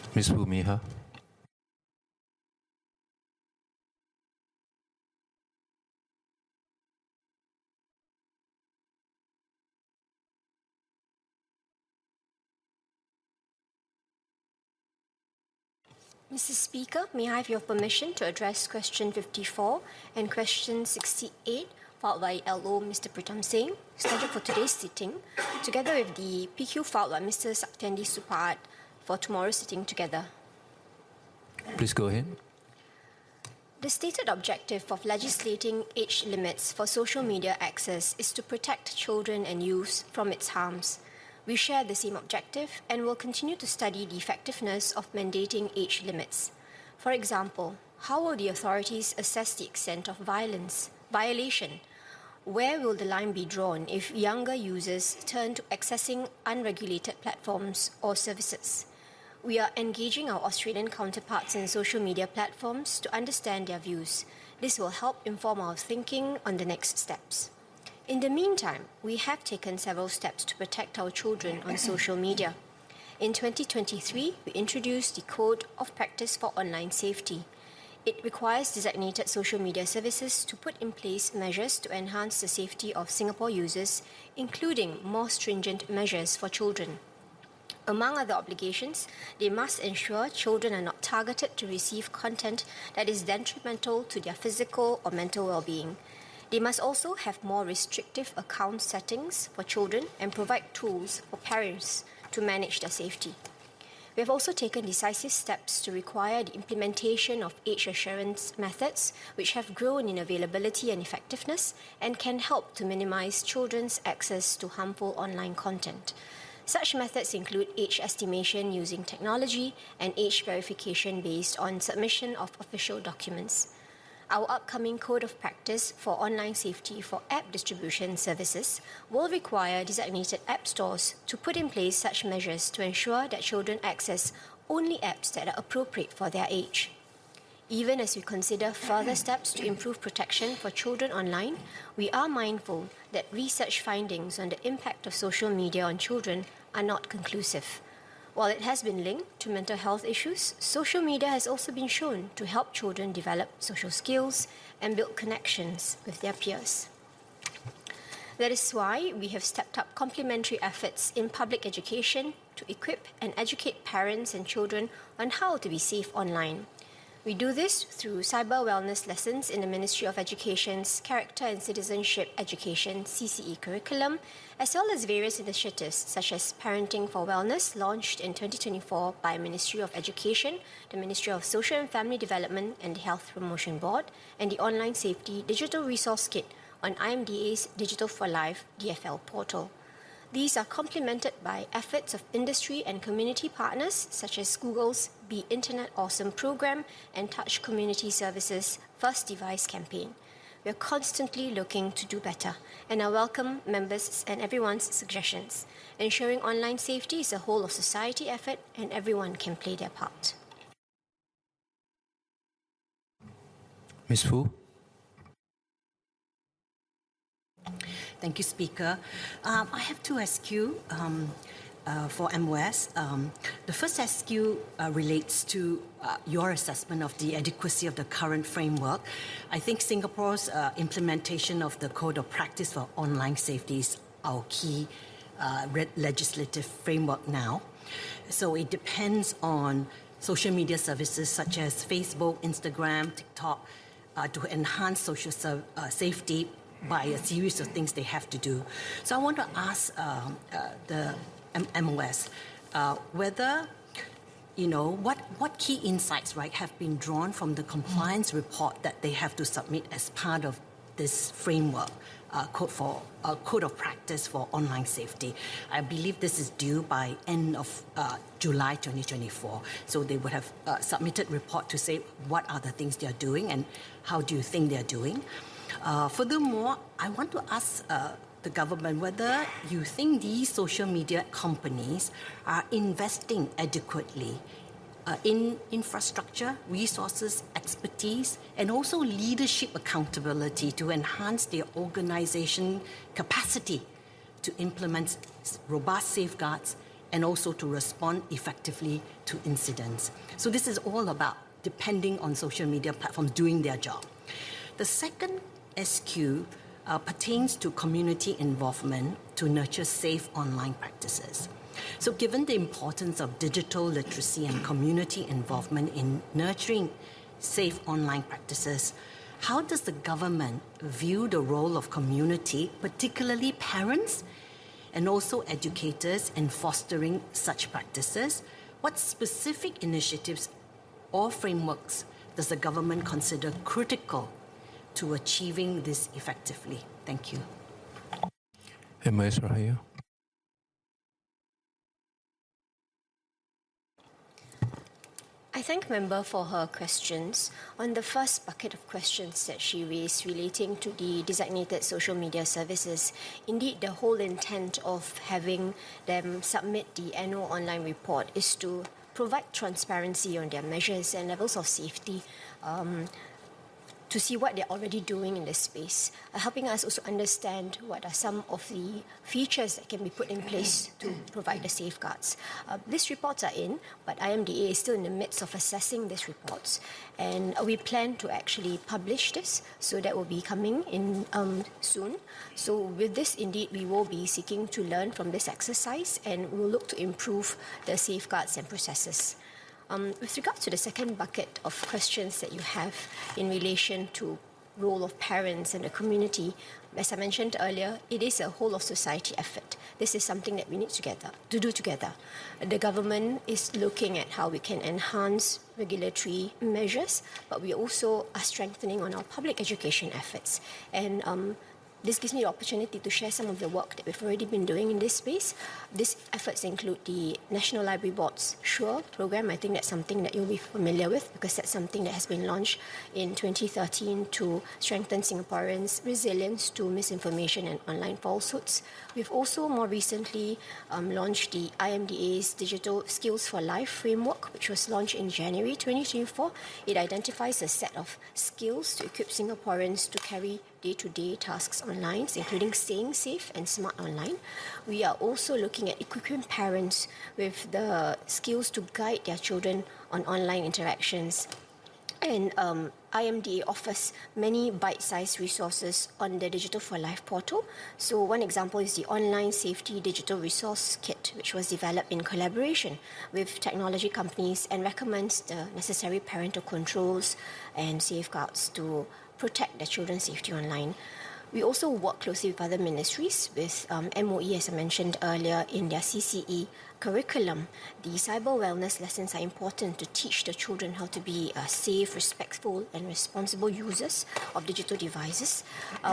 Ms. Bhumiha. Mr. Speaker, may I have your permission to address question 54 and question 68, filed by LO Mr. Pritam Singh, scheduled for today's sitting, together with the PQ filed by Mr. Sakthendi Supaat for tomorrow's sitting together. Please go ahead. The stated objective of legislating age limits for social media access is to protect children and youths from its harms. We share the same objective and will continue to study the effectiveness of mandating age limits. For example, how will the authorities assess the extent of violation? Where will the line be drawn if younger users turn to accessing unregulated platforms or services? We are engaging our Australian counterparts in social media platforms to understand their views. This will help inform our thinking on the next steps. In the meantime, we have taken several steps to protect our children on social media. In 2023, we introduced the Code of Practice for Online Safety. It requires designated social media services to put in place measures to enhance the safety of Singapore users, including more stringent measures for children. Among other obligations, they must ensure children are not targeted to receive content that is detrimental to their physical or mental well-being. They must also have more restrictive account settings for children and provide tools for parents to manage their safety. We have also taken decisive steps to require the implementation of age assurance methods, which have grown in availability and effectiveness and can help to minimize children's access to harmful online content. Such methods include age estimation using technology and age verification based on submission of official documents. Our upcoming Code of Practice for Online Safety for app distribution services will require designated app stores to put in place such measures to ensure that children access only apps that are appropriate for their age. Even as we consider further steps to improve protection for children online, we are mindful that research findings on the impact of social media on children are not conclusive. While it has been linked to mental health issues, social media has also been shown to help children develop social skills and build connections with their peers. That is why we have stepped up complementary efforts in public education to equip and educate parents and children on how to be safe online. We do this through cyber wellness lessons in the Ministry of Education's Character and Citizenship Education (CCE) curriculum, as well as various initiatives such as Parenting for Wellness, launched in 2024 by Ministry of Education, the Ministry of Social and Family Development and the Health Promotion Board, and the Online Safety Digital Resource Kit on IMDA's Digital for Life DFL portal. These are complemented by efforts of industry and community partners such as Google's Be Internet Awesome program and Touch Community Services' First Device campaign. We are constantly looking to do better and I welcome members' and everyone's suggestions. Ensuring online safety is a whole of society effort and everyone can play their part. Ms. Fu. Thank you, Speaker. I have two SQ for MOS. The first SQ relates to your assessment of the adequacy of the current framework. I think Singapore's implementation of the Code of Practice for Online Safety is our key legislative framework now. So it depends on social media services such as Facebook, Instagram, TikTok to enhance social safety by a series of things they have to do. So I want to ask the MOS whether, what key insights, right, have been drawn from the compliance report that they have to submit as part of this framework, Code of Practice for Online Safety. I believe this is due by end of July 2024. So they would have submitted report to say what are the things they are doing and how do you think they are doing. Furthermore, I want to ask the government whether you think these social media companies are investing adequately in infrastructure, resources, expertise, and also leadership accountability to enhance their organization capacity to implement robust safeguards and also to respond effectively to incidents. So this is all about depending on social media platforms doing their job. The second SQ pertains to community involvement to nurture safe online practices. So given the importance of digital literacy and community involvement in nurturing safe online practices, how does the government view the role of community, particularly parents and also educators, in fostering such practices? What specific initiatives or frameworks does the government consider critical to achieving this effectively? Thank you. MOS Rahayu. I thank Member for her questions. On the first bucket of questions that she raised relating to the designated social media services, indeed the whole intent of having them submit the annual online report is to provide transparency on their measures and levels of safety, to see what they're already doing in this space, helping us also understand what are some of the features that can be put in place to provide the safeguards. These reports are in, but IMDA is still in the midst of assessing these reports. And we plan to actually publish this, so that will be coming in soon. So with this, indeed, we will be seeking to learn from this exercise, and we'll look to improve the safeguards and processes. With regard to the second bucket of questions that you have in relation to role of parents and the community, as I mentioned earlier, it is a whole of society effort. This is something that we need to do together. The government is looking at how we can enhance regulatory measures, but we also are strengthening on our public education efforts. And this gives me the opportunity to share some of the work that we've already been doing in this space. These efforts include the National Library Board's SURE program. I think that's something that you'll be familiar with, because that's something that has been launched in 2013 to strengthen Singaporeans' resilience to misinformation and online falsehoods. We've also more recently launched the IMDA's Digital Skills for Life framework, which was launched in January 2024. It identifies a set of skills to equip Singaporeans to carry day-to-day tasks online, including staying safe and smart online. We are also looking at equipping parents with the skills to guide their children on online interactions. And IMDA offers many bite-sized resources on the Digital for Life portal. So one example is the Online Safety Digital Resource Kit, which was developed in collaboration with technology companies and recommends the necessary parental controls and safeguards to protect their children's safety online. We also work closely with other ministries, with MOE, as I mentioned earlier, in their CCE curriculum. The cyber wellness lessons are important to teach the children how to be safe, respectful, and responsible users of digital devices.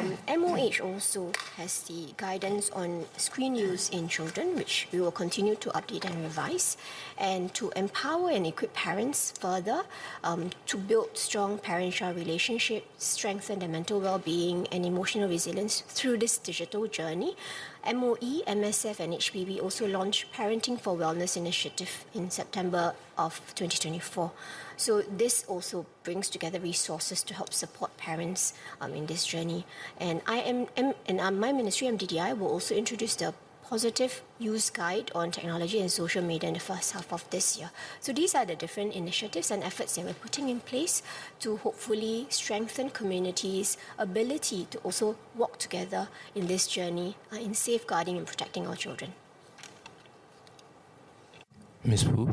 MOH also has the guidance on screen use in children, which we will continue to update and revise, and to empower and equip parents further to build strong parent-child relationships, strengthen their mental well-being and emotional resilience through this digital journey. MOE, MSF and HPB also launched Parenting for Wellness initiative in September of 2024. So this also brings together resources to help support parents in this journey. And my ministry, MDDI, will also introduce the Positive Use Guide on Technology and Social Media in the first half of this year. So these are the different initiatives and efforts that we're putting in place to hopefully strengthen communities' ability to also walk together in this journey in safeguarding and protecting our children. Ms. Fu.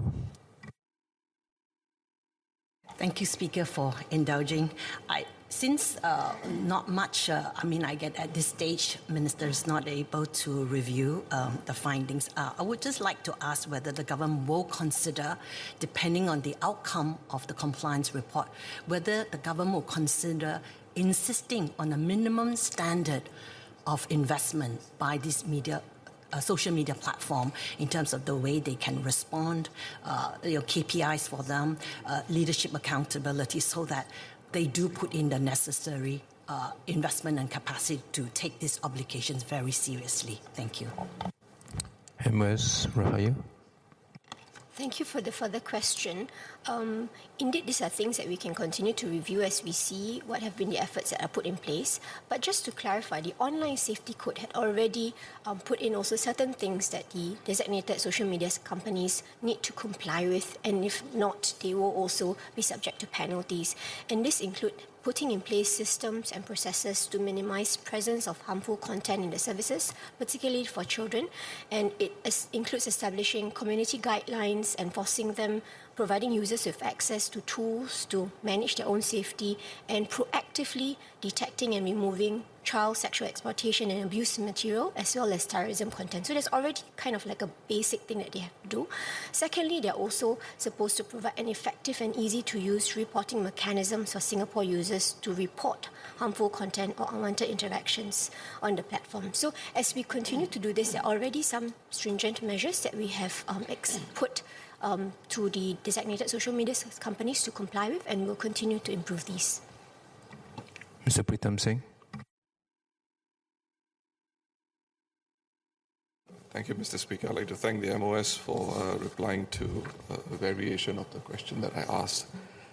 Thank you, Speaker, for indulging. Since not much, I get at this stage, Minister is not able to review the findings. I would just like to ask whether the government will consider, depending on the outcome of the compliance report, whether the government will consider insisting on a minimum standard of investment by these social media platform in terms of the way they can respond, KPIs for them, leadership accountability, so that they do put in the necessary investment and capacity to take these obligations very seriously. Thank you. MOS Rahayu. Thank you for the further question. Indeed, these are things that we can continue to review as we see what have been the efforts that are put in place. But just to clarify, the online safety code had already put in also certain things that the designated social media companies need to comply with, and if not, they will also be subject to penalties. And this include putting in place systems and processes to minimize presence of harmful content in the services, particularly for children. And it includes establishing community guidelines, enforcing them, providing users with access to tools to manage their own safety, and proactively detecting and removing child sexual exploitation and abuse material, as well as terrorism content. So there's already kind of like a basic thing that they have to do. Secondly, they're also supposed to provide an effective and easy-to-use reporting mechanisms for Singapore users to report harmful content or unwanted interactions on the platform. So as we continue to do this, there are already some stringent measures that we have put to the designated social media companies to comply with, and we'll continue to improve these. Mr. Pritam Singh. Thank you, Mr. Speaker. I'd like to thank the MOS for replying to a variation of the question that I asked.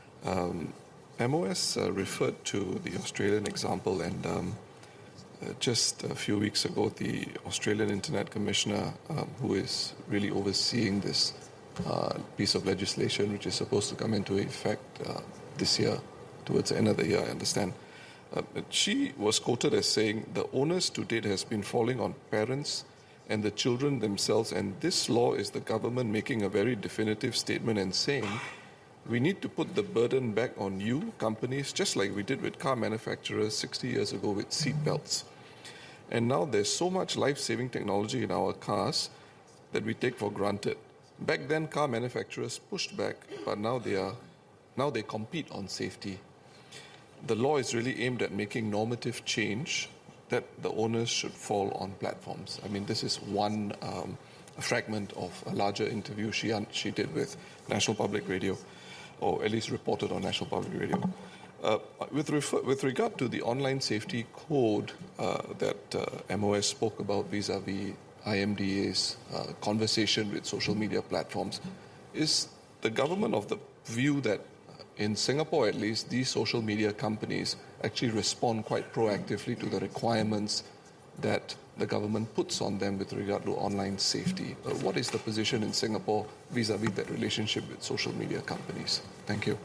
MOS referred to the Australian example, and just a few weeks ago, the Australian Internet Commissioner, who is really overseeing this piece of legislation, which is supposed to come into effect this year, towards the end of the year, I understand. She was quoted as saying, the onus to date has been falling on parents and the children themselves, and this law is the government making a very definitive statement and saying, we need to put the burden back on you, companies, just like we did with car manufacturers 60 years ago with seat belts. And now there's so much life-saving technology in our cars that we take for granted. Back then, car manufacturers pushed back, but now they compete on safety. The law is really aimed at making normative change that the owners should fall on platforms. I mean, this is one fragment of a larger interview she did with National Public Radio, or at least reported on National Public Radio. With regard to the online safety code that MOS spoke about vis-a-vis IMDA's conversation with social media platforms, is the government of the view that in Singapore, at least, these social media companies actually respond quite proactively to the requirements that the government puts on them with regard to online safety? What is the position in Singapore vis-a-vis that relationship with social media companies? Thank you.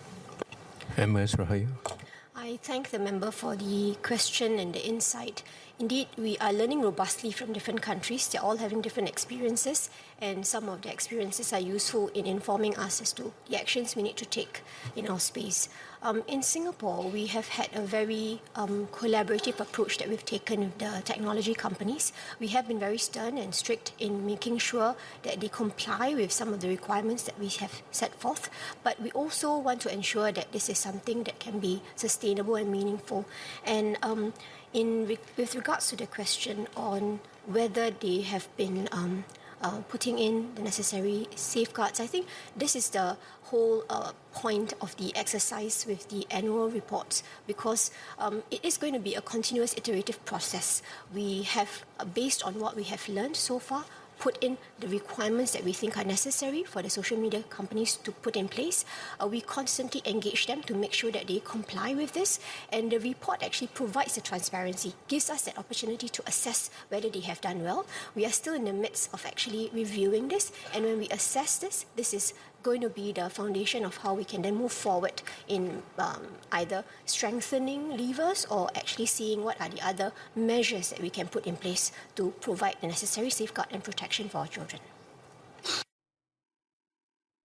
MOS Rahayu. I thank the member for the question and the insight. Indeed, we are learning robustly from different countries. They're all having different experiences, and some of the experiences are useful in informing us as to the actions we need to take in our space. In Singapore, we have had a very collaborative approach that we've taken with the technology companies. We have been very stern and strict in making sure that they comply with some of the requirements that we have set forth, but we also want to ensure that this is something that can be sustainable and meaningful. And with regards to the question on whether they have been putting in the necessary safeguards, I think this is the whole point of the exercise with the annual reports, because it is going to be a continuous iterative process. We have, based on what we have learned so far, put in the requirements that we think are necessary for the social media companies to put in place. We constantly engage them to make sure that they comply with this, and the report actually provides the transparency, gives us that opportunity to assess whether they have done well. We are still in the midst of actually reviewing this, and when we assess this, this is going to be the foundation of how we can then move forward in either strengthening levers or actually seeing what are the other measures that we can put in place to provide the necessary safeguard and protection for our children.